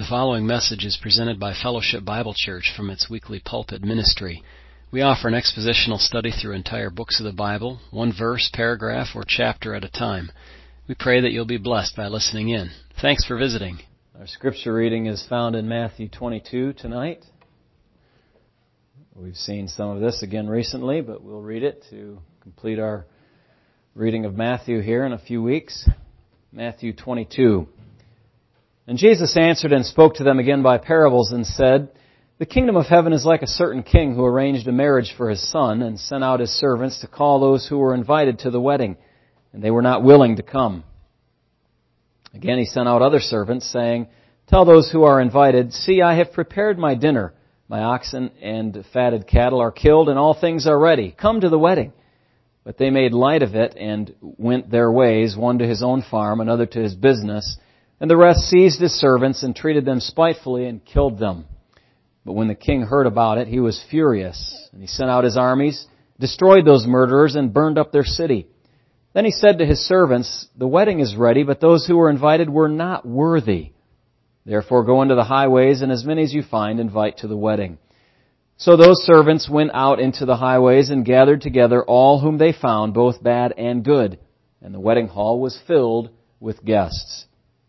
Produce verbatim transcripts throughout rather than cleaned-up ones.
The following message is presented by Fellowship Bible Church from its weekly pulpit ministry. We offer an expositional study through entire books of the Bible, one verse, paragraph, or chapter at a time. We pray that you'll be blessed by listening in. Thanks for visiting. Our scripture reading is found in Matthew twenty-two tonight. We've seen some of this again recently, but we'll read it to complete our reading of Matthew here in a few weeks. Matthew twenty-two. And Jesus answered and spoke to them again by parables and said, The kingdom of heaven is like a certain king who arranged a marriage for his son and sent out his servants to call those who were invited to the wedding, and they were not willing to come. Again he sent out other servants, saying, Tell those who are invited, See, I have prepared my dinner. My oxen and fatted cattle are killed, and all things are ready. Come to the wedding. But they made light of it and went their ways, one to his own farm, another to his business. And the rest seized his servants and treated them spitefully and killed them. But when the king heard about it, he was furious. And he sent out his armies, destroyed those murderers, and burned up their city. Then he said to his servants, The wedding is ready, but those who were invited were not worthy. Therefore go into the highways, and as many as you find, invite to the wedding. So those servants went out into the highways and gathered together all whom they found, both bad and good. And the wedding hall was filled with guests.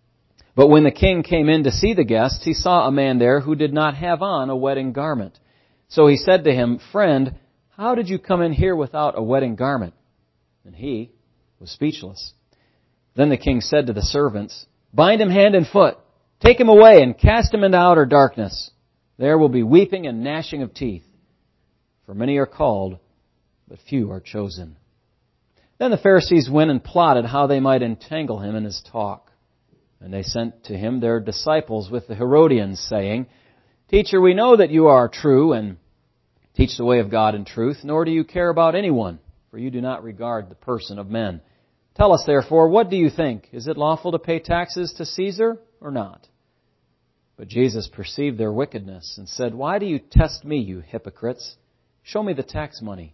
But when the king came in to see the guests, he saw a man there who did not have on a wedding garment. So he said to him, Friend, how did you come in here without a wedding garment? And he was speechless. Then the king said to the servants, Bind him hand and foot, take him away and cast him into outer darkness. There will be weeping and gnashing of teeth. For many are called, but few are chosen. Then the Pharisees went and plotted how they might entangle him in his talk. And they sent to him their disciples with the Herodians, saying, Teacher, we know that you are true and teach the way of God in truth, nor do you care about anyone, for you do not regard the person of men. Tell us, therefore, what do you think? Is it lawful to pay taxes to Caesar or not? But Jesus perceived their wickedness and said, Why do you test me, you hypocrites? Show me the tax money.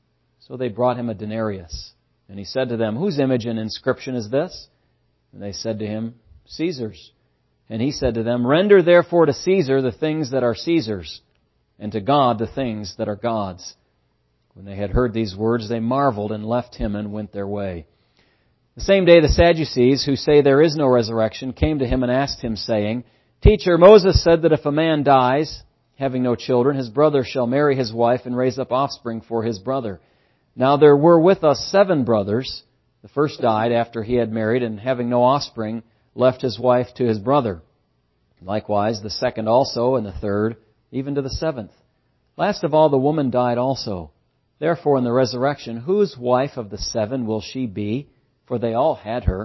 So they brought him a denarius. And he said to them, Whose image and inscription is this? And they said to him, Caesar's. And he said to them, Render therefore to Caesar the things that are Caesar's, and to God the things that are God's. When they had heard these words, they marveled and left him and went their way. The same day the Sadducees, who say there is no resurrection, came to him and asked him, saying, Teacher, Moses said that if a man dies, having no children, his brother shall marry his wife and raise up offspring for his brother. Now there were with us seven brothers. The first died after he had married, and having no offspring, left his wife to his brother. Likewise, the second also, and the third, even to the seventh. Last of all, the woman died also. Therefore, in the resurrection, whose wife of the seven will she be? For they all had her.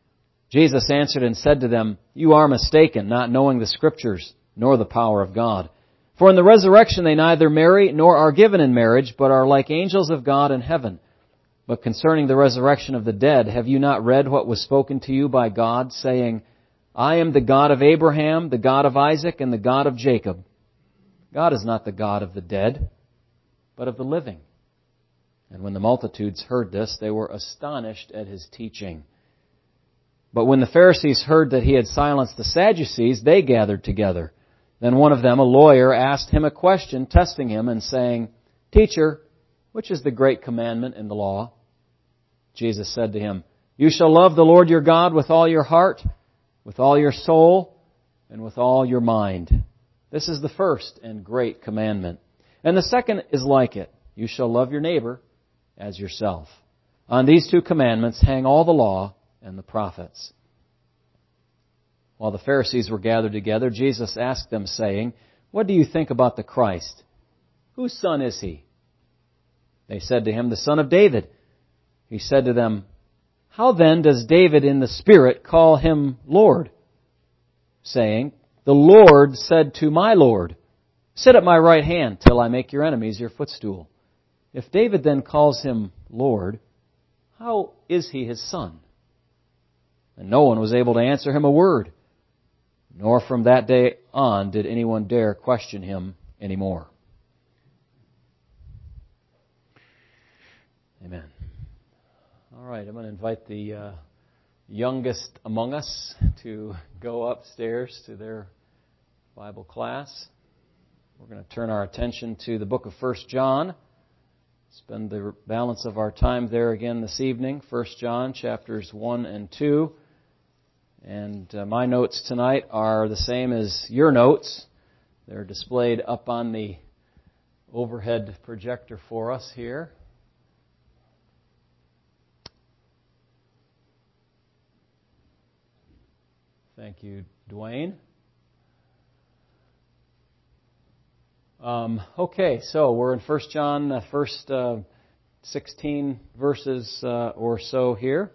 Jesus answered and said to them, You are mistaken, not knowing the Scriptures, nor the power of God. For in the resurrection they neither marry nor are given in marriage, but are like angels of God in heaven. But concerning the resurrection of the dead, have you not read what was spoken to you by God, saying, I am the God of Abraham, the God of Isaac, and the God of Jacob. God is not the God of the dead, but of the living. And when the multitudes heard this, they were astonished at his teaching. But when the Pharisees heard that he had silenced the Sadducees, they gathered together. Then one of them, a lawyer, asked him a question, testing him and saying, Teacher, which is the great commandment in the law? Jesus said to him, You shall love the Lord your God with all your heart, with all your soul, and with all your mind. This is the first and great commandment. And the second is like it. You shall love your neighbor as yourself. On these two commandments hang all the law and the prophets. While the Pharisees were gathered together, Jesus asked them, saying, What do you think about the Christ? Whose son is he? They said to him, The son of David. He said to them, How then does David in the Spirit call him Lord? Saying, The Lord said to my Lord, Sit at my right hand till I make your enemies your footstool. If David then calls him Lord, how is he his son? And no one was able to answer him a word. Nor from that day on did anyone dare question him anymore. Amen. All right, I'm going to invite the uh, youngest among us to go upstairs to their Bible class. We're going to turn our attention to the book of First John. Spend the balance of our time there again this evening. First John chapters one and two. And uh, my notes tonight are the same as your notes. They're displayed up on the overhead projector for us here. Thank you, Dwayne. Um, okay, so we're in First John, the first uh, sixteen verses uh, or so here.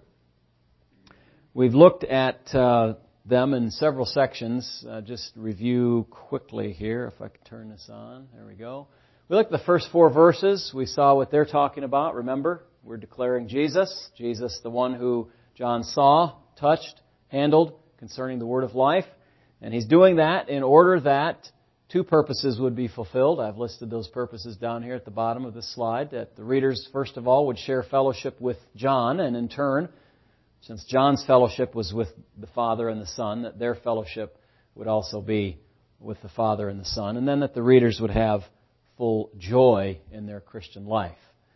We've looked at uh, them in several sections. Uh, just review quickly here, if I can turn this on. There we go. We looked at the first four verses. We saw what they're talking about. Remember, we're declaring Jesus. Jesus, the one who John saw, touched, handled concerning the Word of life. And he's doing that in order that two purposes would be fulfilled. I've listed those purposes down here at the bottom of this slide. That the readers, first of all, would share fellowship with John, and in turn, since John's fellowship was with the Father and the Son, that their fellowship would also be with the Father and the Son, and then that the readers would have full joy in their Christian life.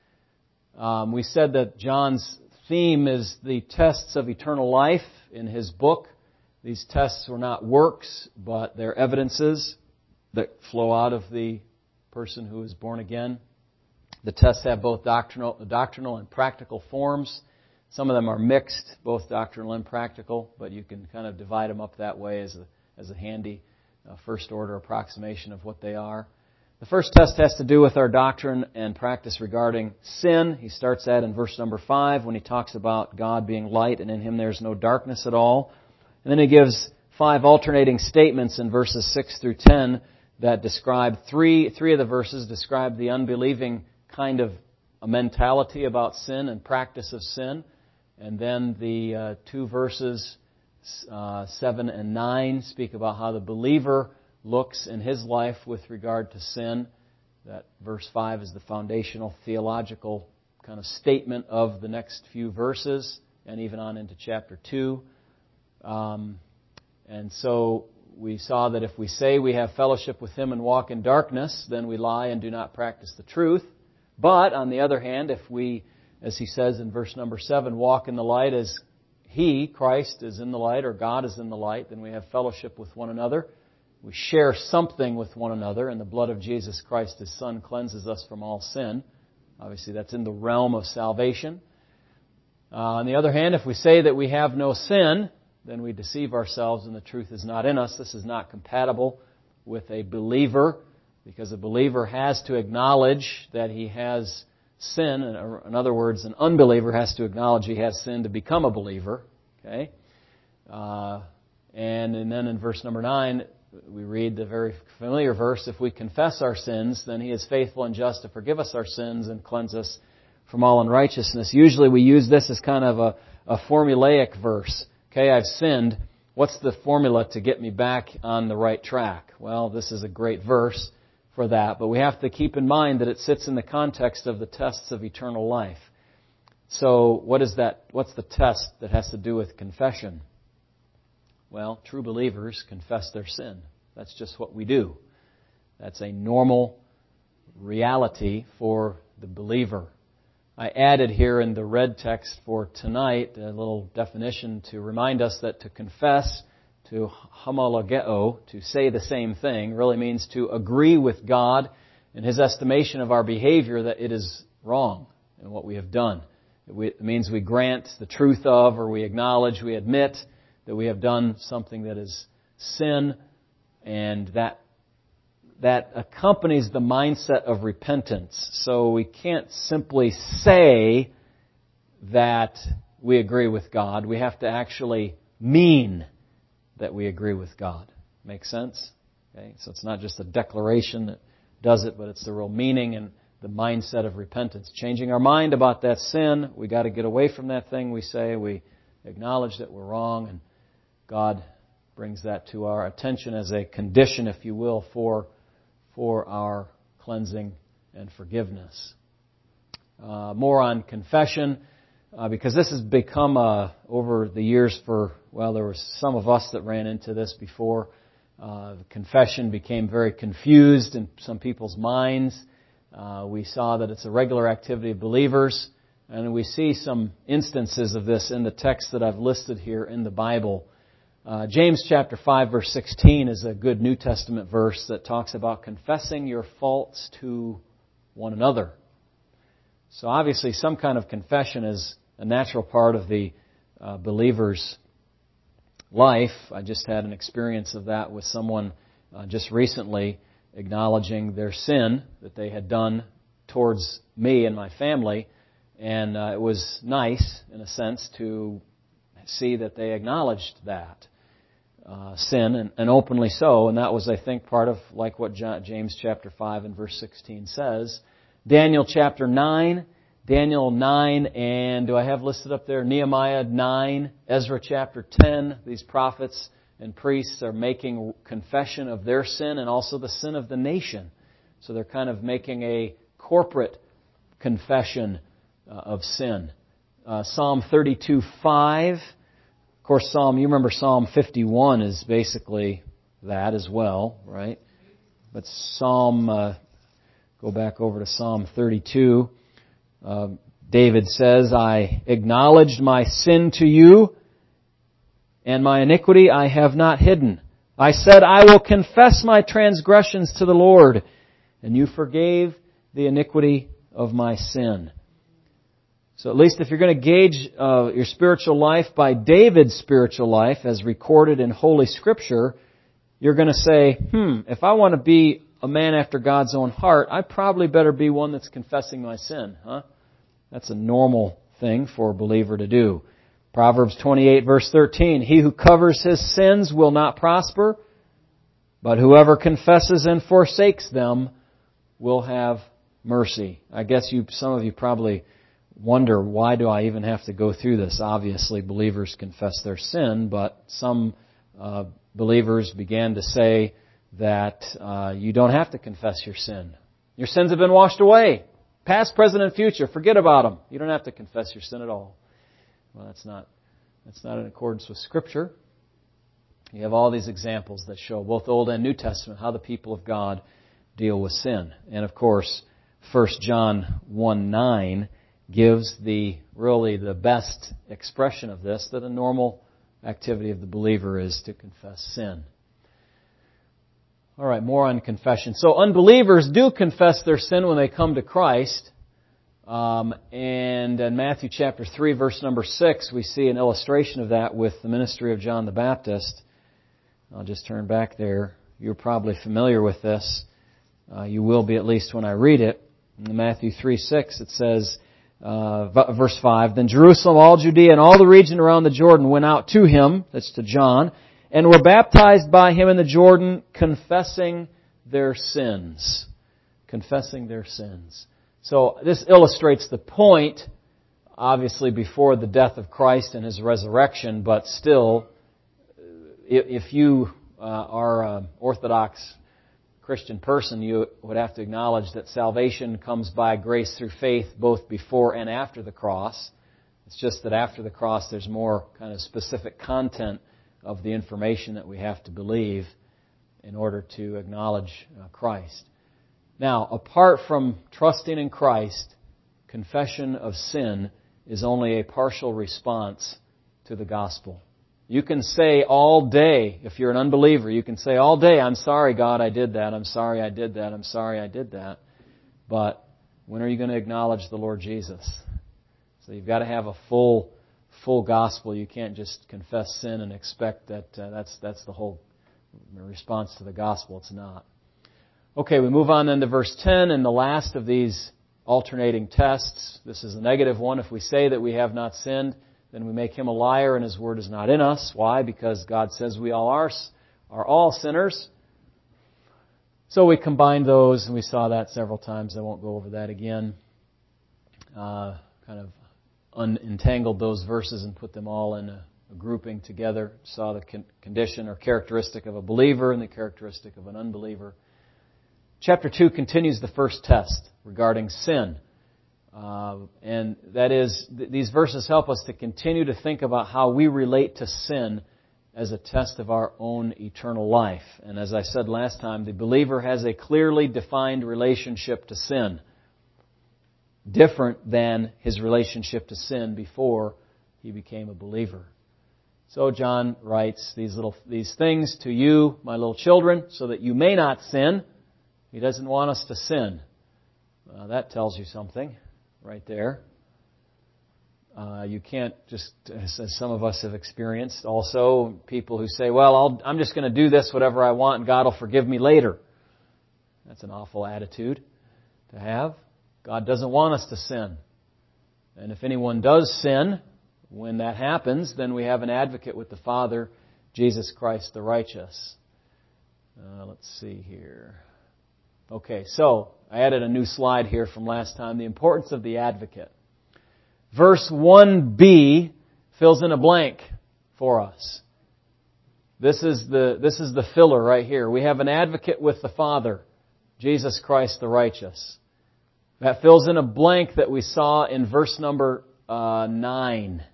Um, we said that John's theme is the tests of eternal life in his book. These tests were not works, but they're evidences that flow out of the person who is born again. The tests have both doctrinal, doctrinal and practical forms. Some of them are mixed, both doctrinal and practical, but you can kind of divide them up that way as a, as a handy uh, first-order approximation of what they are. The first test has to do with our doctrine and practice regarding sin. He starts that in verse number five when he talks about God being light and in Him there's no darkness at all. And then he gives five alternating statements in verses six through ten that describe three, three of the verses describe the unbelieving kind of a mentality about sin and practice of sin. And then the uh, two verses, uh, seven and nine, speak about how the believer looks in his life with regard to sin. That verse five is the foundational theological kind of statement of the next few verses, and even on into chapter two. Um, and so we saw that if we say we have fellowship with Him and walk in darkness, then we lie and do not practice the truth. But, on the other hand, if we, as he says in verse number seven, walk in the light as He, Christ, is in the light, or God is in the light, then we have fellowship with one another. We share something with one another, and the blood of Jesus Christ, His Son, cleanses us from all sin. Obviously, that's in the realm of salvation. Uh, on the other hand, if we say that we have no sin, then we deceive ourselves and the truth is not in us. This is not compatible with a believer, because a believer has to acknowledge that he has sin. In other words, an unbeliever has to acknowledge he has sin to become a believer. Okay, uh, and, and then in verse number nine, we read the very familiar verse, if we confess our sins, then He is faithful and just to forgive us our sins and cleanse us from all unrighteousness. Usually we use this as kind of a, a formulaic verse. Okay, I've sinned. What's the formula to get me back on the right track? Well, this is a great verse for that, but we have to keep in mind that it sits in the context of the tests of eternal life. So what is that? What's the test that has to do with confession? Well, true believers confess their sin. That's just what we do. That's a normal reality for the believer. I added here in the red text for tonight a little definition to remind us that to confess, to homologeo, to say the same thing, really means to agree with God in His estimation of our behavior that it is wrong in what we have done. It means we grant the truth of, or we acknowledge, we admit that we have done something that is sin, and that that accompanies the mindset of repentance. So we can't simply say that we agree with God. We have to actually mean that we agree with God. Make sense? Okay, so it's not just a declaration that does it, but it's the real meaning and the mindset of repentance. Changing our mind about that sin, we got to get away from that thing we say. We acknowledge that we're wrong, and God brings that to our attention as a condition, if you will, for for our cleansing and forgiveness. Uh, more on confession, uh, because this has become, uh, over the years for, well, there were some of us that ran into this before. Uh, confession became very confused in some people's minds. Uh, we saw that it's a regular activity of believers, and we see some instances of this in the text that I've listed here in the Bible. Uh, James chapter five verse sixteen is a good New Testament verse that talks about confessing your faults to one another. So obviously some kind of confession is a natural part of the uh, believer's life. I just had an experience of that with someone uh, just recently, acknowledging their sin that they had done towards me and my family. And uh, it was nice, in a sense, to see that they acknowledged that uh, sin, and, and openly so. And that was, I think, part of like what James chapter five and verse sixteen says. Daniel chapter nine, Daniel nine, and do I have listed up there? Nehemiah nine, Ezra chapter ten. These prophets and priests are making confession of their sin and also the sin of the nation. So they're kind of making a corporate confession uh, of sin. Uh, Psalm thirty-two five. Of course, Psalm, you remember Psalm fifty-one is basically that as well, right? But Psalm, uh, go back over to Psalm thirty-two. Uh, David says, I acknowledged my sin to you, and my iniquity I have not hidden. I said, I will confess my transgressions to the Lord, and you forgave the iniquity of my sin. So at least if you're going to gauge uh, your spiritual life by David's spiritual life as recorded in Holy Scripture, you're going to say, hmm, if I want to be a man after God's own heart, I probably better be one that's confessing my sin, huh? That's a normal thing for a believer to do. Proverbs twenty-eight verse thirteen, he who covers his sins will not prosper, but whoever confesses and forsakes them will have mercy. I guess you, some of you probably wonder, why do I even have to go through this? Obviously, believers confess their sin, but some uh, believers began to say that uh, you don't have to confess your sin. Your sins have been washed away. Past, present, and future. Forget about them. You don't have to confess your sin at all. Well, that's not, that's not in accordance with Scripture. You have all these examples that show, both Old and New Testament, how the people of God deal with sin. And of course, First John one nine gives the really the best expression of this, that a normal activity of the believer is to confess sin. All right, more on confession. So unbelievers do confess their sin when they come to Christ. Um, and in Matthew chapter three, verse number six, we see an illustration of that with the ministry of John the Baptist. I'll just turn back there. You're probably familiar with this. Uh, you will be at least when I read it. In Matthew three six, it says, uh, verse five, Then Jerusalem, all Judea, and all the region around the Jordan went out to him, that's to John, and were baptized by him in the Jordan, confessing their sins. Confessing their sins. So this illustrates the point, obviously before the death of Christ and His resurrection, but still, if you uh, are an Orthodox Christian person, you would have to acknowledge that salvation comes by grace through faith both before and after the cross. It's just that after the cross there's more kind of specific content of the information that we have to believe in order to acknowledge uh, Christ. Now, apart from trusting in Christ, confession of sin is only a partial response to the gospel. You can say all day, if you're an unbeliever, you can say all day, I'm sorry, God, I did that. I'm sorry I did that. I'm sorry I did that. But when are you going to acknowledge the Lord Jesus? So you've got to have a full full gospel. You can't just confess sin and expect that uh, that's that's the whole response to the gospel. It's not. Okay, we move on then to verse ten, and the last of these alternating tests. This is a negative one. If we say that we have not sinned, then we make Him a liar and His word is not in us. Why? Because God says we all are, are all sinners. So we combined those, and we saw that several times. I won't go over that again. Uh, kind of unentangled those verses and put them all in a, a grouping together. Saw the con- condition or characteristic of a believer and the characteristic of an unbeliever. Chapter two continues the first test regarding sin. Uh, and that is, th- these verses help us to continue to think about how we relate to sin as a test of our own eternal life. And as I said last time, the believer has a clearly defined relationship to sin, different than his relationship to sin before he became a believer. So John writes these little these things to you, my little children, so that you may not sin. He doesn't want us to sin. Uh, that tells you something right there. Uh, you can't just, as some of us have experienced also, people who say, well, I'll, I'm just going to do this, whatever I want, and God will forgive me later. That's an awful attitude to have. God doesn't want us to sin. And if anyone does sin, when that happens, then we have an advocate with the Father, Jesus Christ the righteous. Uh, let's see here. Okay, so I added a new slide here from last time, the importance of the advocate. Verse one b fills in a blank for us. This is the this is the filler right here. We have an advocate with the Father, Jesus Christ the righteous. That fills in a blank that we saw in verse number uh, nine.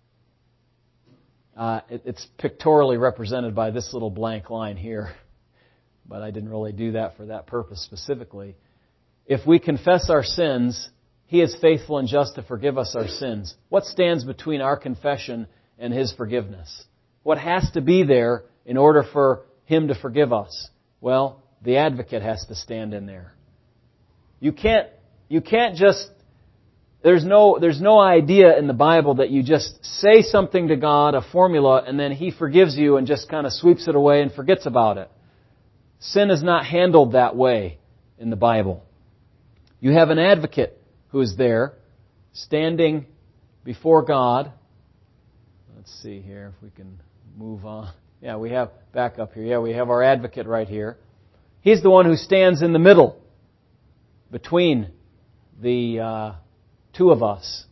Uh, it, it's pictorially represented by this little blank line here, but I didn't really do that for that purpose specifically. If we confess our sins, He is faithful and just to forgive us our sins. What stands between our confession and His forgiveness? What has to be there in order for Him to forgive us? Well, the advocate has to stand in there. You can't, you can't just, there's no, there's no idea in the Bible that you just say something to God, a formula, and then He forgives you and just kind of sweeps it away and forgets about it. Sin is not handled that way in the Bible. You have an advocate who is there, standing before God. Let's see here if we can move on. Yeah, we have, back up here, yeah, we have our advocate right here. He's the one who stands in the middle between the uh, two of us.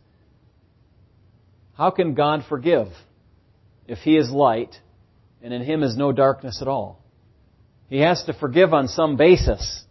How can God forgive if He is light and in Him is no darkness at all? He has to forgive on some basis.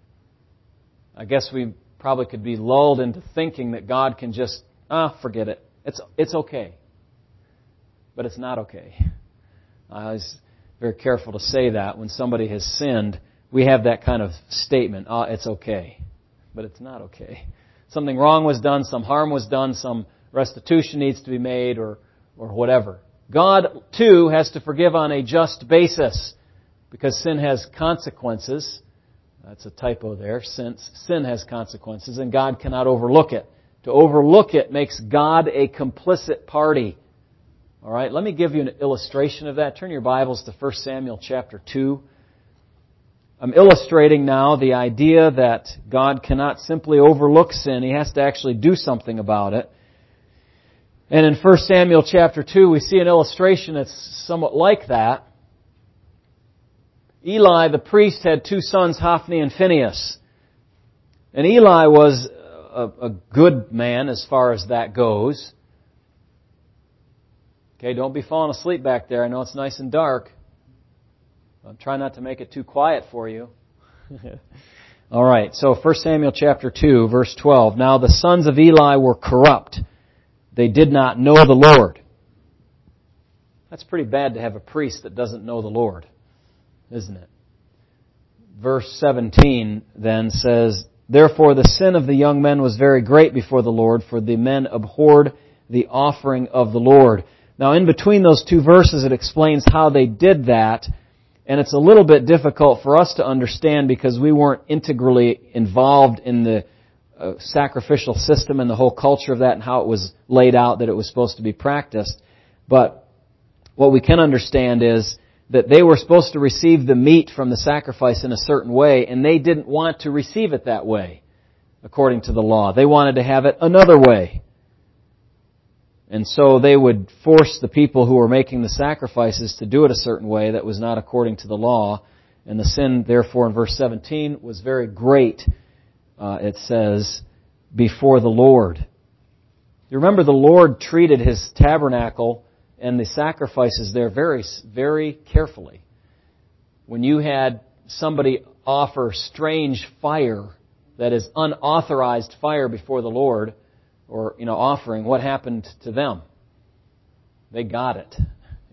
I guess we probably could be lulled into thinking that God can just, ah, forget it. It's it's okay. But it's not okay. I was very careful to say that. When somebody has sinned, we have that kind of statement, ah, it's okay. But it's not okay. Something wrong was done, some harm was done, some restitution needs to be made, or or whatever. God, too, has to forgive on a just basis, because sin has consequences. That's a typo there. Since sin has consequences, and God cannot overlook it. To overlook it makes God a complicit party. All right, let me give you an illustration of that. Turn your Bibles to First Samuel chapter two. I'm illustrating now the idea that God cannot simply overlook sin. He has to actually do something about it. And in First Samuel chapter two, we see an illustration that's somewhat like that. Eli, the priest, had two sons, Hophni and Phinehas. And Eli was a, a good man as far as that goes. Okay, don't be falling asleep back there. I know it's nice and dark. I'm trying not to make it too quiet for you. All right, so First Samuel chapter two, verse twelve. Now the sons of Eli were corrupt. They did not know the Lord. That's pretty bad to have a priest that doesn't know the Lord, isn't it? Verse seventeen then says, Therefore the sin of the young men was very great before the Lord, for the men abhorred the offering of the Lord. Now in between those two verses it explains how they did that, and it's a little bit difficult for us to understand because we weren't integrally involved in the uh, sacrificial system and the whole culture of that and how it was laid out, that it was supposed to be practiced. But what we can understand is that they were supposed to receive the meat from the sacrifice in a certain way, and they didn't want to receive it that way, according to the law. They wanted to have it another way. And so they would force the people who were making the sacrifices to do it a certain way that was not according to the law. And the sin, therefore, in verse seventeen, was very great, uh, it says, before the Lord. You remember the Lord treated His tabernacle and the sacrifices there very, very carefully. When you had somebody offer strange fire, that is unauthorized fire before the Lord, or, you know, offering, what happened to them? They got it. Yeah.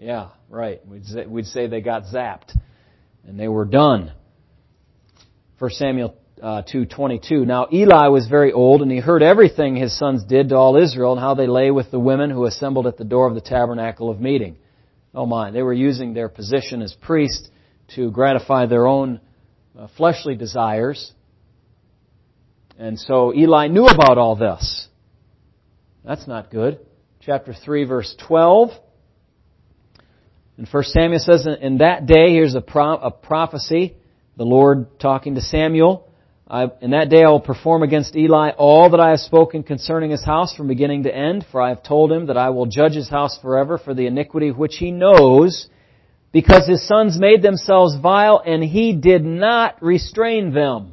Right. We'd say, we'd say they got zapped. And they were done. First Samuel uh, two twenty-two. Now Eli was very old, and he heard everything his sons did to all Israel, and how they lay with the women who assembled at the door of the tabernacle of meeting. Oh my, they were using their position as priests to gratify their own uh, fleshly desires. And so Eli knew about all this. That's not good. Chapter three, verse twelve. And First Samuel says, in that day, here's a, pro- a prophecy, the Lord talking to Samuel. I, in that day I will perform against Eli all that I have spoken concerning his house from beginning to end, for I have told him that I will judge his house forever for the iniquity which he knows, because his sons made themselves vile, and he did not restrain them.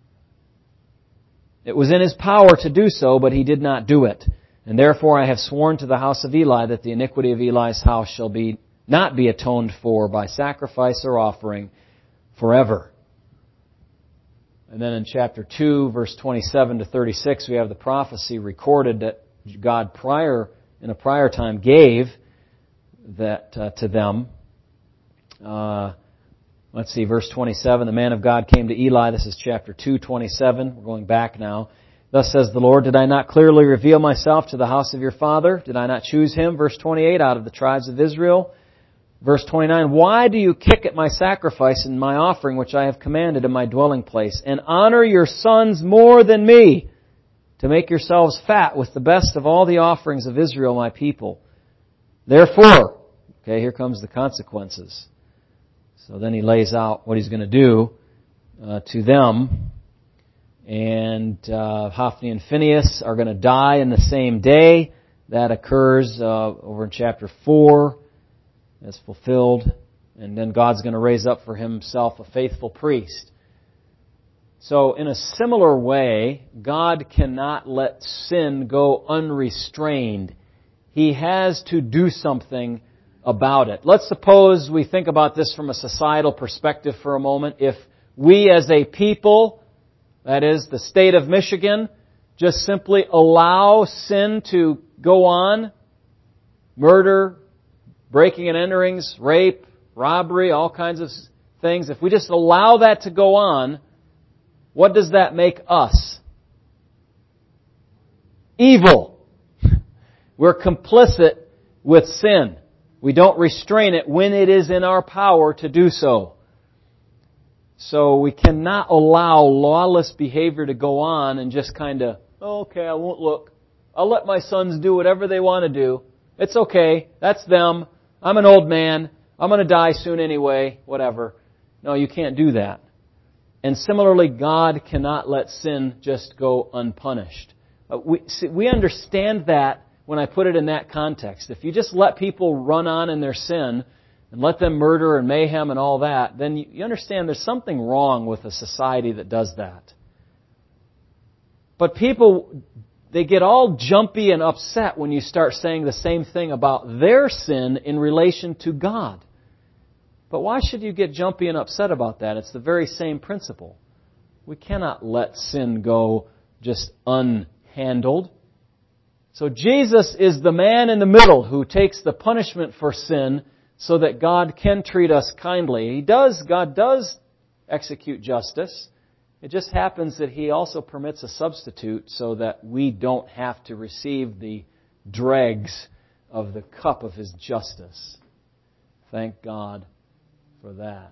It was in his power to do so, but he did not do it. And therefore I have sworn to the house of Eli that the iniquity of Eli's house shall be not be atoned for by sacrifice or offering forever. And then in chapter two, verse twenty-seven to thirty-six, we have the prophecy recorded that God prior in a prior time gave that uh, to them. Uh, let's see, verse twenty-seven. The man of God came to Eli. This is chapter two, twenty-seven. We're going back now. Thus says the Lord, did I not clearly reveal myself to the house of your father? Did I not choose him? Verse twenty-eight, out of the tribes of Israel. Verse twenty-nine, why do you kick at my sacrifice and my offering which I have commanded in my dwelling place, and honor your sons more than me, to make yourselves fat with the best of all the offerings of Israel my people? Therefore, okay, here comes the consequences. So then he lays out what he's going to do uh, to them. And uh, Hophni and Phinehas are going to die in the same day. That occurs uh, over in chapter four. That's fulfilled. And then God's going to raise up for himself a faithful priest. So in a similar way, God cannot let sin go unrestrained. He has to do something about it. Let's suppose we think about this from a societal perspective for a moment. If we as a people, that is the state of Michigan, just simply allow sin to go on, murder, breaking and enterings, rape, robbery, all kinds of things. If we just allow that to go on, what does that make us? Evil. We're complicit with sin. We don't restrain it when it is in our power to do so. So we cannot allow lawless behavior to go on and just kind of, oh, okay, I won't look. I'll let my sons do whatever they want to do. It's okay. That's them. I'm an old man. I'm going to die soon anyway. Whatever. No, you can't do that. And similarly, God cannot let sin just go unpunished. Uh, we, see, we understand that when I put it in that context. If you just let people run on in their sin and let them murder and mayhem and all that, then you, you understand there's something wrong with a society that does that. But people, they get all jumpy and upset when you start saying the same thing about their sin in relation to God. But why should you get jumpy and upset about that? It's the very same principle. We cannot let sin go just unhandled. So Jesus is the man in the middle who takes the punishment for sin so that God can treat us kindly. He does, God does execute justice. It just happens that He also permits a substitute so that we don't have to receive the dregs of the cup of His justice. Thank God for that.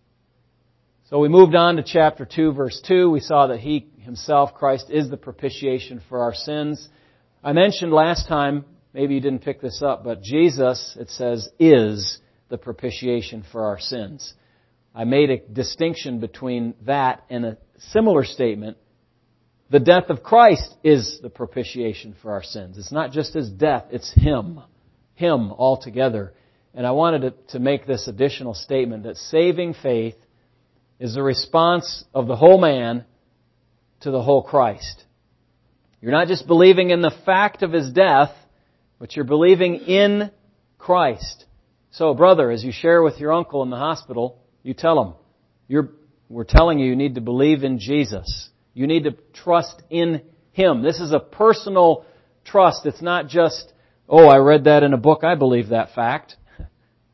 So we moved on to chapter two, verse two. We saw that He Himself, Christ, is the propitiation for our sins. I mentioned last time, maybe you didn't pick this up, but Jesus, it says, is the propitiation for our sins. I made a distinction between that and a similar statement. The death of Christ is the propitiation for our sins. It's not just His death, it's Him. Him altogether. And I wanted to, to make this additional statement that saving faith is the response of the whole man to the whole Christ. You're not just believing in the fact of His death, but you're believing in Christ. So, brother, as you share with your uncle in the hospital, you tell him, you're, we're telling you you need to believe in Jesus. You need to trust in Him. This is a personal trust. It's not just, oh, I read that in a book, I believe that fact.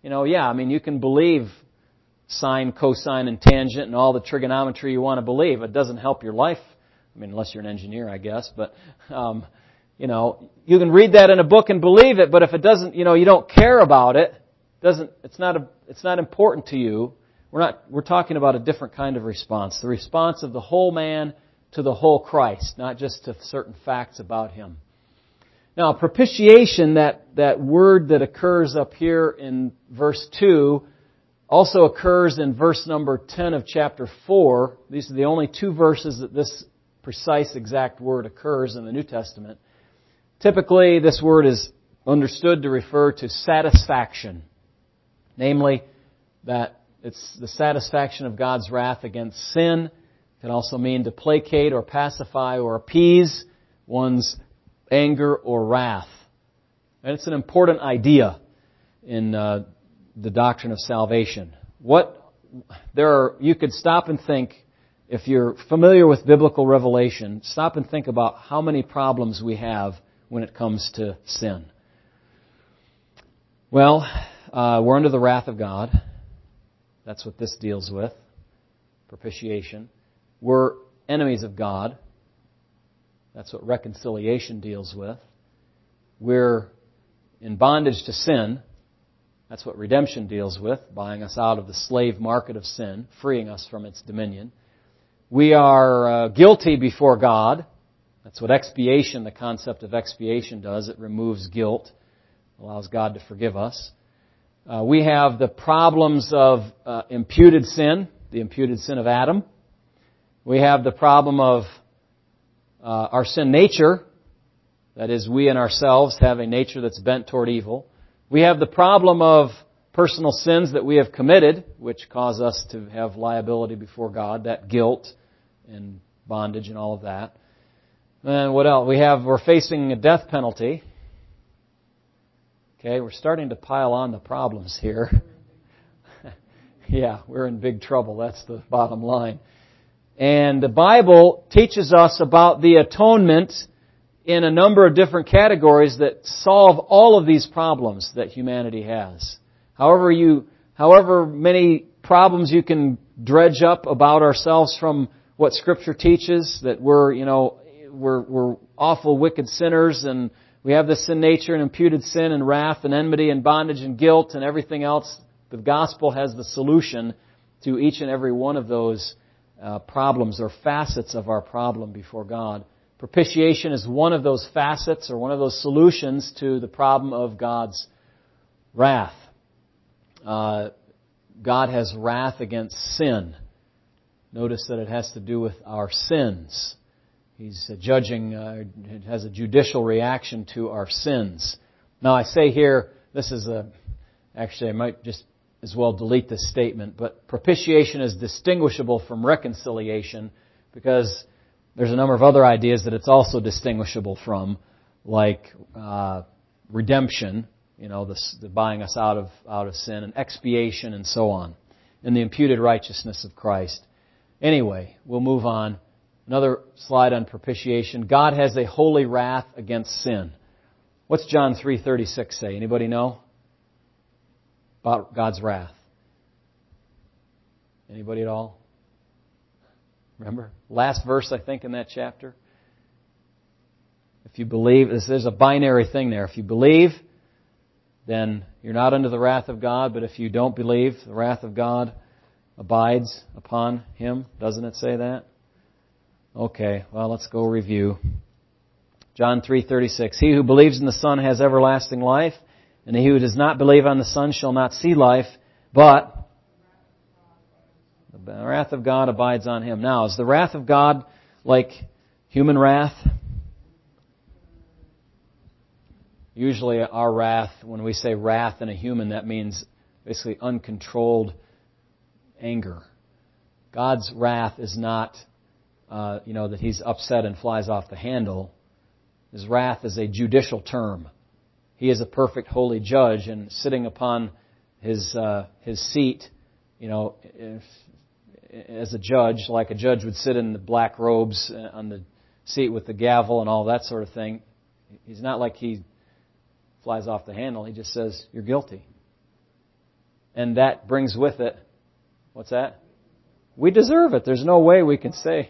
You know, yeah, I mean, you can believe sine, cosine, and tangent and all the trigonometry you want to believe. It doesn't help your life. I mean, unless you're an engineer, I guess. But, um, you know, you can read that in a book and believe it, but if it doesn't, you know, you don't care about it, doesn't, it's not a, it's not important to you. We're not, we're talking about a different kind of response. The response of the whole man to the whole Christ, not just to certain facts about Him. Now, propitiation, that, that word that occurs up here in verse two, also occurs in verse number ten of chapter four. These are the only two verses that this precise exact word occurs in the New Testament. Typically, this word is understood to refer to satisfaction. Namely, that it's the satisfaction of God's wrath against sin. It can also mean to placate or pacify or appease one's anger or wrath. And it's an important idea in uh, the doctrine of salvation. What there are, you could stop and think, if you're familiar with biblical revelation, stop and think about how many problems we have when it comes to sin. Well, uh, we're under the wrath of God. That's what this deals with. Propitiation. We're enemies of God. That's what reconciliation deals with. We're in bondage to sin. That's what redemption deals with, buying us out of the slave market of sin, freeing us from its dominion. We are uh, guilty before God. That's what expiation, the concept of expiation does. It removes guilt, allows God to forgive us. Uh, we have the problems of uh, imputed sin, the imputed sin of Adam. We have the problem of uh, our sin nature. That is, we in ourselves have a nature that's bent toward evil. We have the problem of personal sins that we have committed, which cause us to have liability before God, that guilt and bondage and all of that. And what else? We have, we're facing a death penalty. Okay, we're starting to pile on the problems here. Yeah, we're in big trouble. That's the bottom line. And the Bible teaches us about the atonement in a number of different categories that solve all of these problems that humanity has. However you, however many problems you can dredge up about ourselves from what Scripture teaches, that we're, you know, we're, we're awful, wicked sinners, and we have this sin nature and imputed sin and wrath and enmity and bondage and guilt and everything else. The gospel has the solution to each and every one of those uh, problems or facets of our problem before God. Propitiation is one of those facets or one of those solutions to the problem of God's wrath. Uh, God has wrath against sin. Notice that it has to do with our sins. He's judging, uh, it has a judicial reaction to our sins. Now I say here, this is a, actually I might just as well delete this statement, but propitiation is distinguishable from reconciliation because there's a number of other ideas that it's also distinguishable from, like uh, redemption, you know, the, the buying us out of out of sin, and expiation, and so on, and the imputed righteousness of Christ. Anyway, we'll move on. Another slide on propitiation. God has a holy wrath against sin. What's John three thirty-six say? Anybody know about God's wrath? Anybody at all? Remember? Last verse, I think, in that chapter. If you believe, there's a binary thing there. If you believe, then you're not under the wrath of God. But if you don't believe, the wrath of God abides upon him. Doesn't it say that? Okay, well, let's go review. John three thirty-six. He who believes in the Son has everlasting life, and he who does not believe on the Son shall not see life, but the wrath of God abides on him. Now, is the wrath of God like human wrath? Usually our wrath, when we say wrath in a human, that means basically uncontrolled anger. God's wrath is not, uh, you know, that he's upset and flies off the handle. His wrath is a judicial term. He is a perfect holy judge, and sitting upon his uh, his seat, you know, if, as a judge, like a judge would sit in the black robes on the seat with the gavel and all that sort of thing. He's not like he flies off the handle. He just says, you're guilty. And that brings with it, what's that? We deserve it. There's no way we can say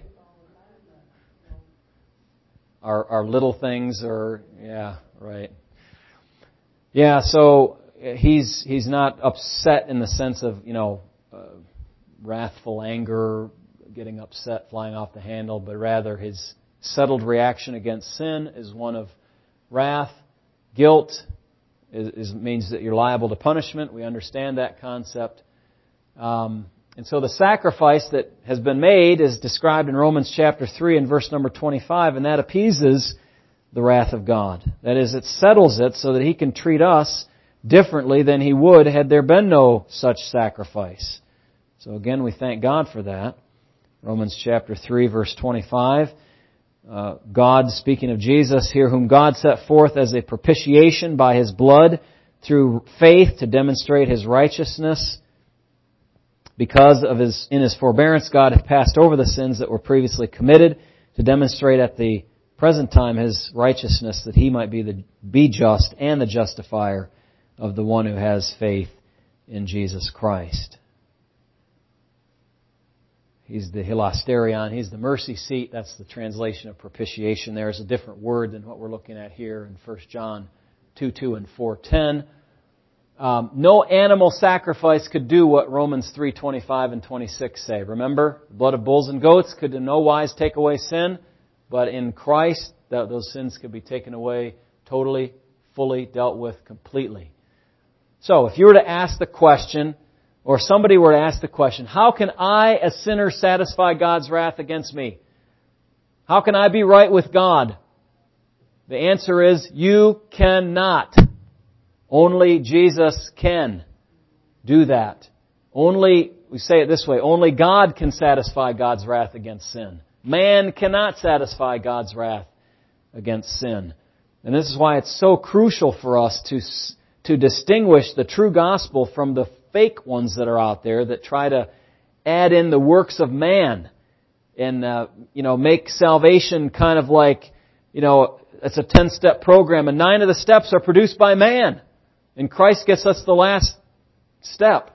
our our little things are, yeah, right. Yeah, so he's he's not upset in the sense of, you know, uh, wrathful anger, getting upset, flying off the handle, but rather his settled reaction against sin is one of wrath. Guilt is, is means that you're liable to punishment. We understand that concept. Um, and so the sacrifice that has been made is described in Romans chapter three and verse number twenty-five, and that appeases the wrath of God. That is, it settles it so that He can treat us differently than He would had there been no such sacrifice. So again, we thank God for that. Romans chapter three, verse twenty-five. Uh, God, speaking of Jesus here, whom God set forth as a propitiation by His blood through faith to demonstrate His righteousness. Because of His, in His forbearance, God had passed over the sins that were previously committed to demonstrate at the present time His righteousness, that He might be the be just and the justifier of the one who has faith in Jesus Christ. He's the hilasterion. He's the mercy seat. That's the translation of propitiation. There is a different word than what we're looking at here in First John two two and four ten. Um, no animal sacrifice could do what Romans three twenty-five and twenty-six say. Remember, the blood of bulls and goats could in no wise take away sin, but in Christ, that those sins could be taken away totally, fully, dealt with completely. So, if you were to ask the question, or somebody were to ask the question, how can I, a sinner, satisfy God's wrath against me? How can I be right with God? The answer is, you cannot. Only Jesus can do that. Only, we say it this way, only God can satisfy God's wrath against sin. Man cannot satisfy God's wrath against sin. And this is why it's so crucial for us to, to distinguish the true gospel from the fake ones that are out there that try to add in the works of man and, uh, you know, make salvation kind of like, you know, it's a ten-step program and nine of the steps are produced by man. And Christ gets us the last step.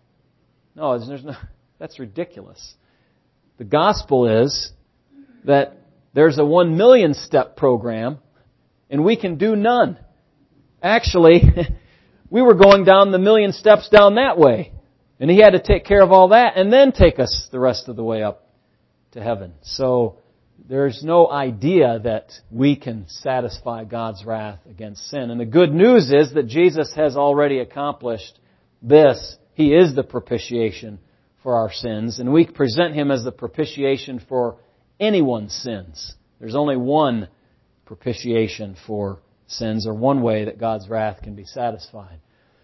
No, there's no, that's ridiculous. The gospel is that there's a one million step program and we can do none. Actually, we were going down the million steps down that way. And He had to take care of all that and then take us the rest of the way up to heaven. So there's no idea that we can satisfy God's wrath against sin. And the good news is that Jesus has already accomplished this. He is the propitiation for our sins. And we present Him as the propitiation for anyone's sins. There's only one propitiation for sins, or one way that God's wrath can be satisfied.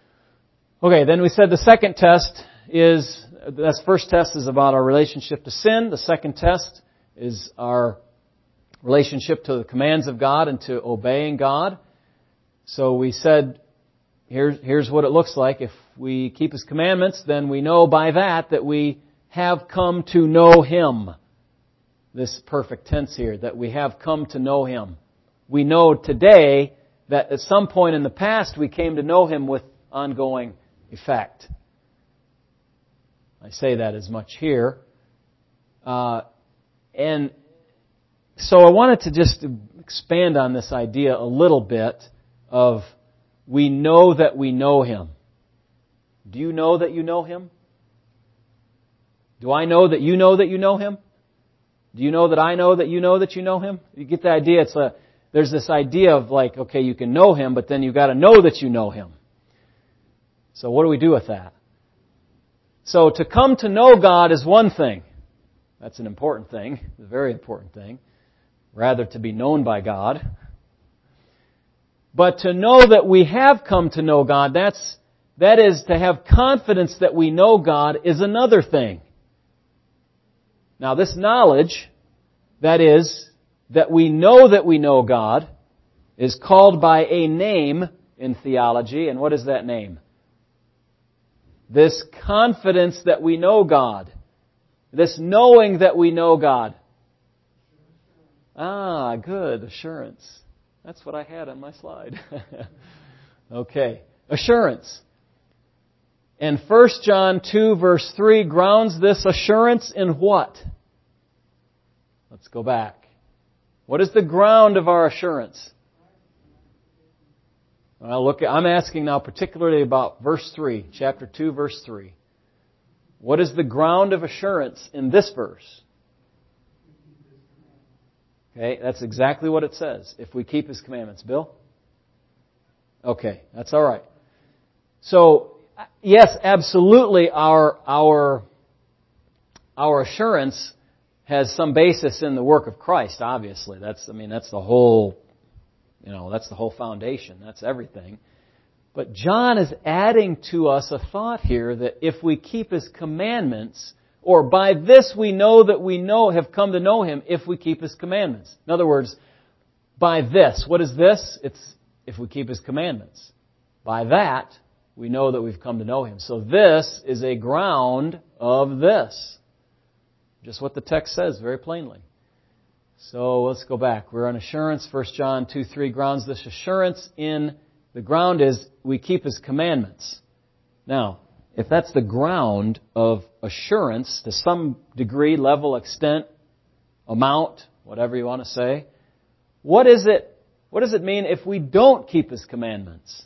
Okay, then we said the second test is, this first test is about our relationship to sin. The second test is our relationship to the commands of God and to obeying God. So we said, here's, here's what it looks like. If we keep His commandments, then we know by that that we have come to know Him. This perfect tense here, that we have come to know Him. We know today that at some point in the past we came to know Him with ongoing effect. I say that as much here. Uh, and so I wanted to just expand on this idea a little bit of we know that we know Him. Do you know that you know Him? Do I know that you know that you know Him? Do you know that I know that you know that you know Him? You get the idea? It's a, there's this idea of like, okay, you can know Him, but then you've got to know that you know Him. So what do we do with that? So to come to know God is one thing. That's an important thing, a very important thing. Rather to be known by God. But to know that we have come to know God, that's, that is to have confidence that we know God is another thing. Now this knowledge, that is, that we know that we know God, is called by a name in theology. And what is that name? This confidence that we know God. This knowing that we know God. Ah, good. Assurance. That's what I had on my slide. Okay. Assurance. And First John two verse three grounds this assurance in what? Let's go back. What is the ground of our assurance? Well, look, I'm asking now particularly about verse three, chapter two, verse three. What is the ground of assurance in this verse? Okay, that's exactly what it says. If we keep His commandments. Bill? Okay, that's all right. So, yes, absolutely, our our our assurance has some basis in the work of Christ. Obviously, that's I mean that's the whole, you know, that's the whole foundation. That's everything. But John is adding to us a thought here that if we keep His commandments, or by this we know that we know have come to know Him if we keep His commandments. In other words, by this, what is this? It's if we keep His commandments. By that, we know that we've come to know Him. So this is a ground of this. Just what the text says very plainly. So let's go back. We're on assurance. First John two three grounds this assurance in, the ground is we keep His commandments. Now, if that's the ground of assurance to some degree, level, extent, amount, whatever you want to say, what is it, what does it mean if we don't keep His commandments?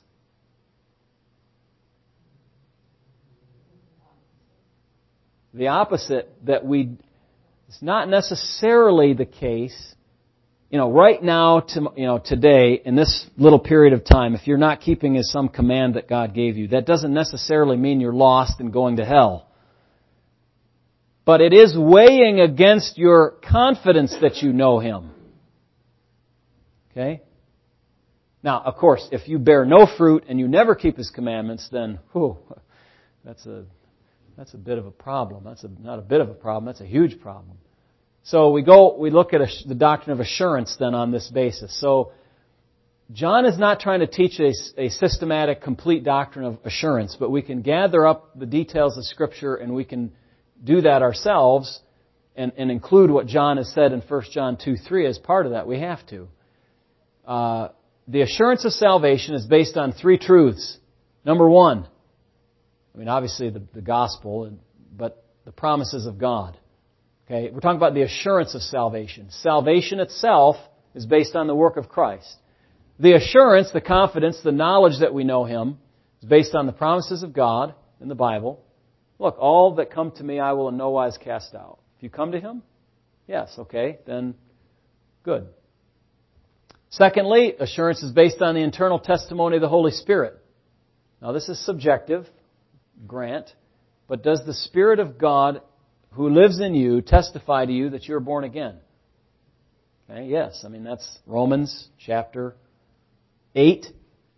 The opposite, that we, it's not necessarily the case, you know, right now, to, you know, today, in this little period of time, if you're not keeping some command that God gave you, that doesn't necessarily mean you're lost and going to hell. But it is weighing against your confidence that you know Him. Okay? Now, of course, if you bear no fruit and you never keep His commandments, then, whew, that's a That's a bit of a problem. That's a, not a bit of a problem. That's a huge problem. So we go, we look at a, the doctrine of assurance then on this basis. So John is not trying to teach a, a systematic, complete doctrine of assurance, but we can gather up the details of Scripture and we can do that ourselves and, and include what John has said in First John two three as part of that. We have to. Uh, the assurance of salvation is based on three truths. Number one, I mean, obviously the, the gospel, but the promises of God. Okay, we're talking about the assurance of salvation. Salvation itself is based on the work of Christ. The assurance, the confidence, the knowledge that we know Him is based on the promises of God in the Bible. Look, all that come to me I will in no wise cast out. If you come to Him, yes, okay, then good. Secondly, assurance is based on the internal testimony of the Holy Spirit. Now this is subjective, grant, but does the Spirit of God who lives in you testify to you that you're born again? Okay, yes, I mean that's Romans chapter eight.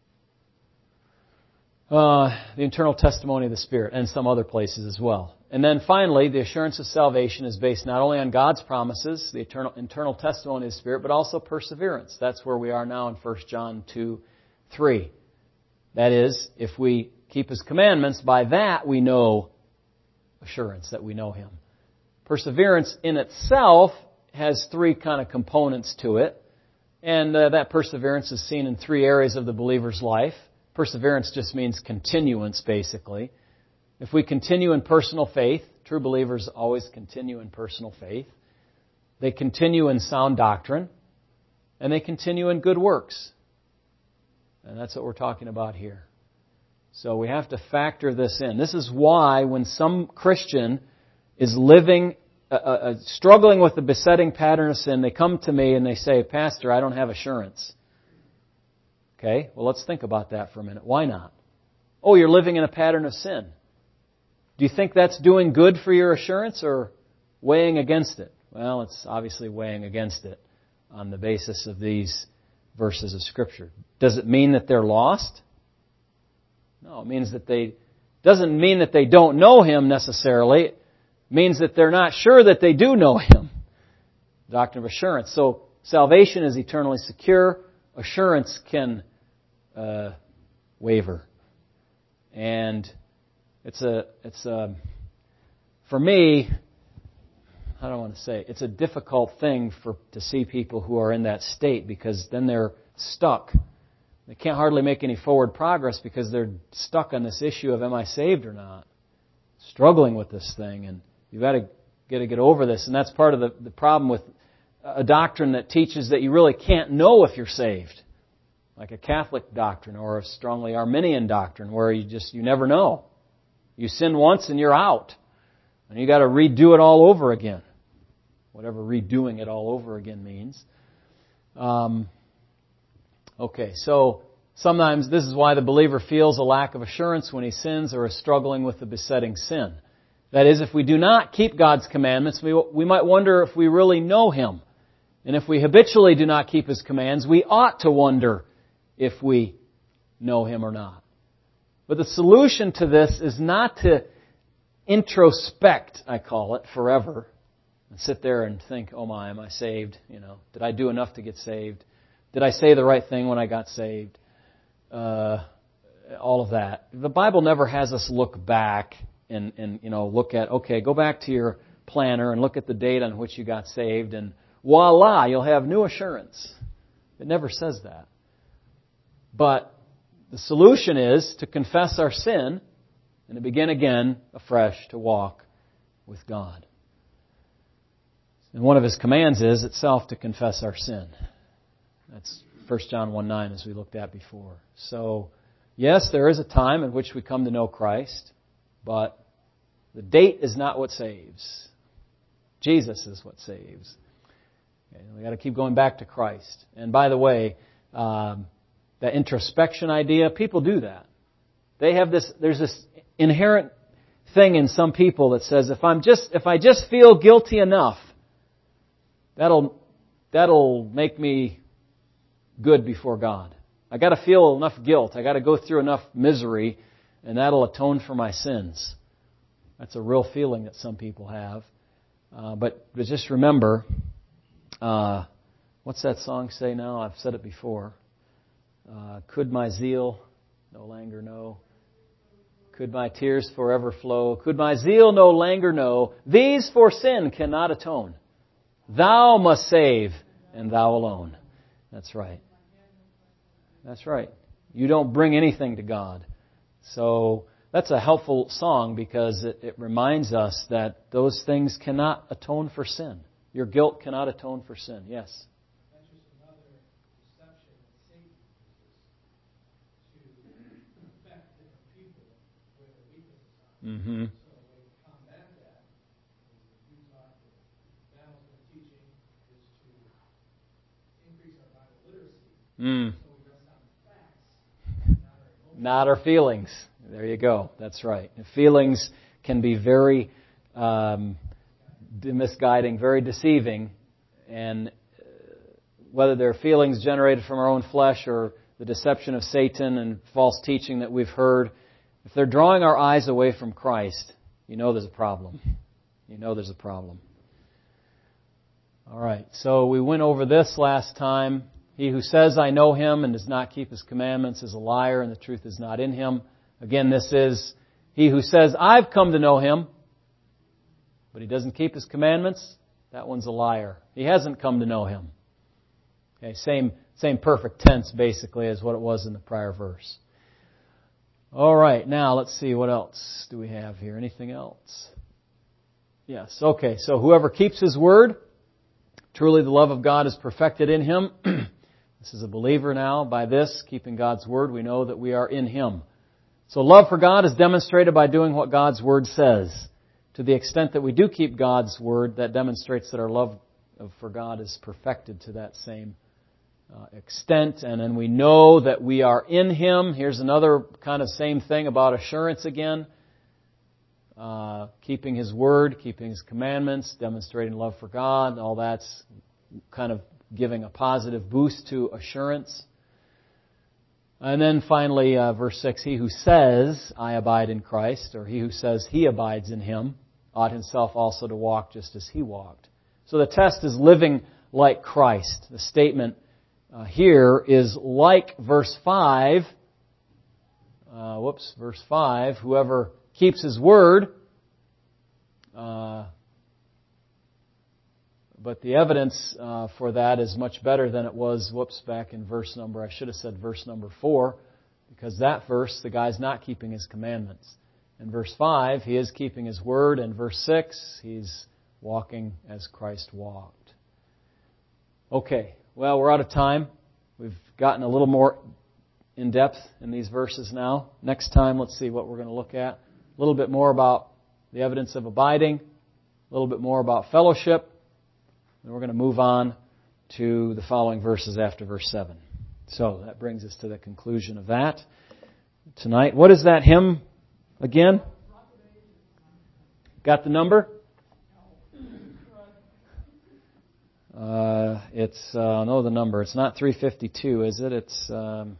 Uh, the internal testimony of the Spirit, and some other places as well. And then finally, the assurance of salvation is based not only on God's promises, the eternal, internal testimony of the Spirit, but also perseverance. That's where we are now in First John two three. That is, if we keep His commandments, by that we know assurance that we know Him. Perseverance in itself has three kind of components to it. And uh, that perseverance is seen in three areas of the believer's life. Perseverance just means continuance, basically. If we continue in personal faith, true believers always continue in personal faith. They continue in sound doctrine. And they continue in good works. And that's what we're talking about here. So we have to factor this in. This is why when some Christian is living, uh, uh, struggling with the besetting pattern of sin, they come to me and they say, Pastor, I don't have assurance. Okay, well let's think about that for a minute. Why not? Oh, you're living in a pattern of sin. Do you think that's doing good for your assurance or weighing against it? Well, it's obviously weighing against it on the basis of these verses of Scripture. Does it mean that they're lost? No, it means that they, doesn't mean that they don't know Him necessarily. It means that they're not sure that they do know Him. Doctrine of assurance. So salvation is eternally secure. Assurance can uh, waver. And it's a, it's a, for me, I don't want to say, it's a difficult thing for to see people who are in that state because then they're stuck They can't hardly make any forward progress because they're stuck on this issue of am I saved or not? Struggling with this thing, and you've got to get to get over this. And that's part of the, the problem with a doctrine that teaches that you really can't know if you're saved. Like a Catholic doctrine or a strongly Arminian doctrine where you just, you never know. You sin once and you're out. And you got to redo it all over again. Whatever redoing it all over again means. Um, okay, so sometimes this is why the believer feels a lack of assurance when he sins or is struggling with the besetting sin. That is, if we do not keep God's commandments, we, we might wonder if we really know Him. And if we habitually do not keep His commands, we ought to wonder if we know Him or not. But the solution to this is not to introspect, I call it, forever. And sit there and think, oh my, am I saved? You know, did I do enough to get saved? Did I say the right thing when I got saved? Uh, all of that. The Bible never has us look back and, and, you know, look at, okay, go back to your planner and look at the date on which you got saved and voila, you'll have new assurance. It never says that. But the solution is to confess our sin and to begin again afresh to walk with God. And one of His commands is itself to confess our sin. That's First John one nine as we looked at before. So, yes, there is a time in which we come to know Christ, but the date is not what saves. Jesus is what saves. Okay, we've got to keep going back to Christ. And by the way, um, that introspection idea, people do that. They have this, there's this inherent thing in some people that says, if I'm just, if I just feel guilty enough, that'll, that'll make me good before God. I got to feel enough guilt. I got to go through enough misery, and that'll atone for my sins. That's a real feeling that some people have. Uh, but, but just remember, uh, what's that song say now? I've said it before. Uh, could my zeal no longer know? Could my tears forever flow? Could my zeal no longer know? These for sin cannot atone. Thou must save, and Thou alone. That's right. That's right. You don't bring anything to God. So that's a helpful song because it, it reminds us that those things cannot atone for sin. Your guilt cannot atone for sin. Yes? That's just another deception that Satan uses to affect different people where their weaknesses are. Mm-hmm. So a way to combat that is we talk that Daniel's been teaching is to increase our Bible literacy. Mm. So we rest on facts, not our emotions. Not our feelings. There you go. That's right. Feelings can be very um, misguiding, very deceiving, and whether they're feelings generated from our own flesh or the deception of Satan and false teaching that we've heard, if they're drawing our eyes away from Christ, you know there's a problem. You know there's a problem. All right. So we went over this last time. He who says, I know Him and does not keep His commandments is a liar and the truth is not in him. Again, this is he who says, I've come to know Him, but he doesn't keep His commandments. That one's a liar. He hasn't come to know Him. Okay, same, same perfect tense basically as what it was in the prior verse. All right, now let's see what else do we have here. Anything else? Yes. Okay, so whoever keeps His word, truly the love of God is perfected in him. This is a believer now. By this, keeping God's word, we know that we are in Him. So love for God is demonstrated by doing what God's word says. To the extent that we do keep God's word, that demonstrates that our love for God is perfected to that same uh, extent. And then we know that we are in Him. Here's another kind of same thing about assurance again. Uh, keeping His word, keeping His commandments, demonstrating love for God. All that's kind of giving a positive boost to assurance. And then finally, uh, verse six, he who says, I abide in Christ, or he who says he abides in Him, ought himself also to walk just as He walked. So the test is living like Christ. The statement uh, here is like verse five. Uh, whoops, verse five. Whoever keeps His word, uh, but the evidence uh, for that is much better than it was, whoops, back in verse number, I should have said verse number four, because that verse, the guy's not keeping his commandments. In verse five, he is keeping his word. In verse six, he's walking as Christ walked. Okay, well, we're out of time. We've gotten a little more in depth in these verses now. Next time, let's see what we're going to look at. A little bit more about the evidence of abiding, a little bit more about fellowship, and we're going to move on to the following verses after verse seven. So that brings us to the conclusion of that tonight. What is that hymn again? Got the number? Uh, it's, uh, no, the number. It's not three fifty-two, is it? It's, um,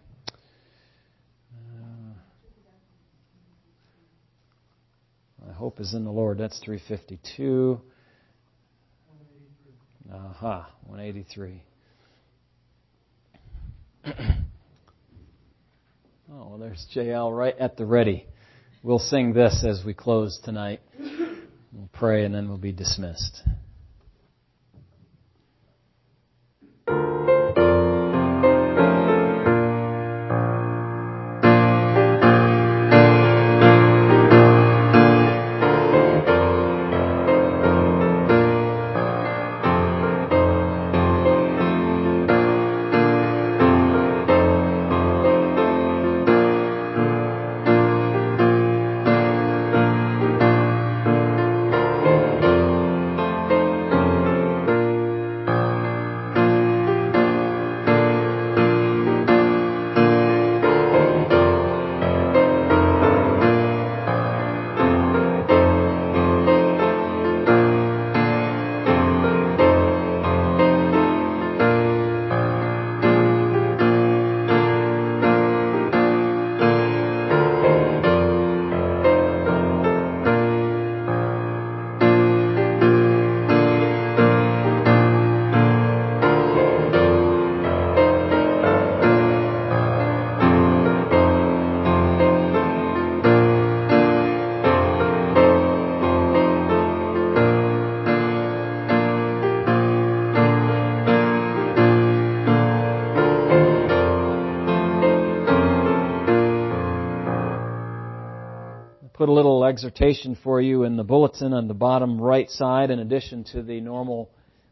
uh, I hope is in the Lord. That's three fifty-two. Aha, one eighty-three. Oh, well, there's J L right at the ready. We'll sing this as we close tonight. We'll pray and then we'll be dismissed. Put a little exhortation for you in the bulletin on the bottom right side, in addition to the normal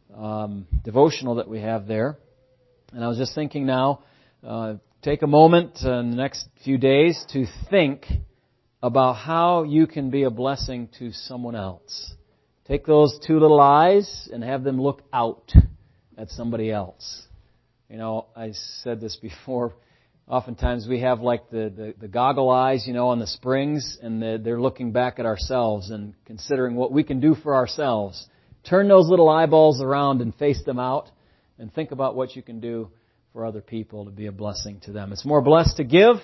um, devotional that we have there. And I was just thinking now, uh, take a moment uh, in the next few days to think about how you can be a blessing to someone else. Take those two little eyes and have them look out at somebody else. You know, I said this before. Oftentimes we have like the, the, the goggle eyes, you know, on the springs, and the, they're looking back at ourselves and considering what we can do for ourselves. Turn those little eyeballs around and face them out and think about what you can do for other people to be a blessing to them. It's more blessed to give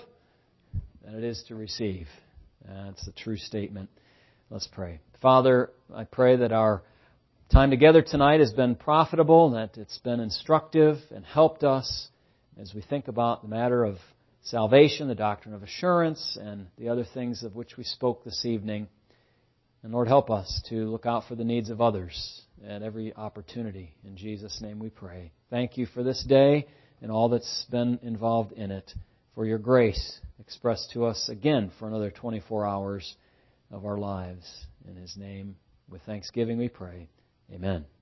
than it is to receive. That's a true statement. Let's pray. Father, I pray that our time together tonight has been profitable, that it's been instructive and helped us as we think about the matter of salvation, the doctrine of assurance, and the other things of which we spoke this evening. And Lord, help us to look out for the needs of others at every opportunity. In Jesus' name we pray. Thank you for this day and all that's been involved in it, for your grace expressed to us again for another twenty-four hours of our lives. In His name, with thanksgiving we pray. Amen.